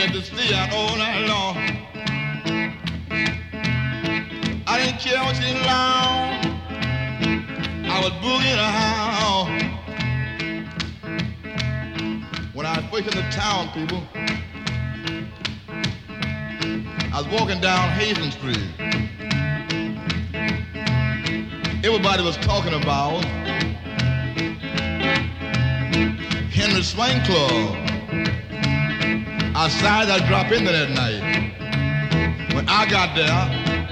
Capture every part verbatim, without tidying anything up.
had to stay out all night long. I didn't care what she loud. I was boogieing around. When I first in the town, people, I was walking down Hazen Street. Everybody was talking about Henry Swing Club. I decided I'd drop in there that night. When I got there,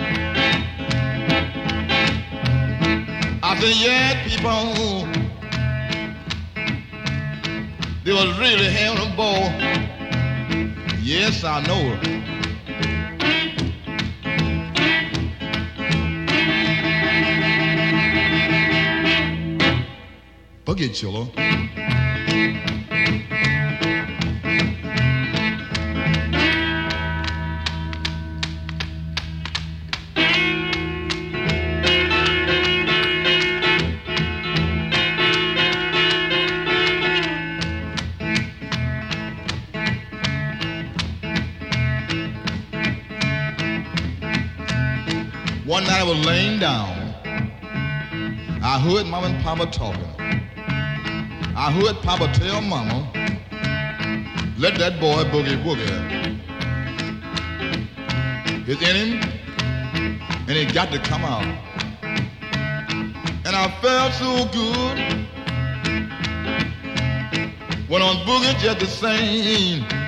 I said, yeah, people, they was really having a ball. Yes, I know. Forget Chilla. One night I was laying down. I heard Mama and Papa talking. I heard Papa tell Mama, let that boy boogie woogie. It's in him, and he got to come out. And I felt so good when on boogie just the same.